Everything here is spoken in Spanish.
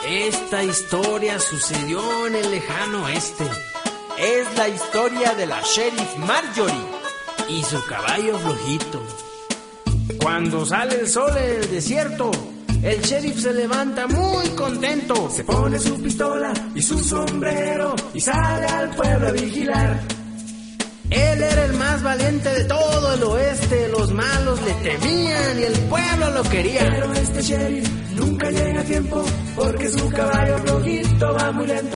Esta historia sucedió en el lejano oeste. Es la historia de la Sheriff Marjorie y su caballo flojito. Cuando sale el sol en el desierto, el sheriff se levanta muy contento. Se pone su pistola y su sombrero y sale al pueblo a vigilar. Él era el más valiente de todo el oeste. Los malos le temían y el pueblo lo quería. Pero este sheriff nunca llega a tiempo porque su caballo flojito va muy lento.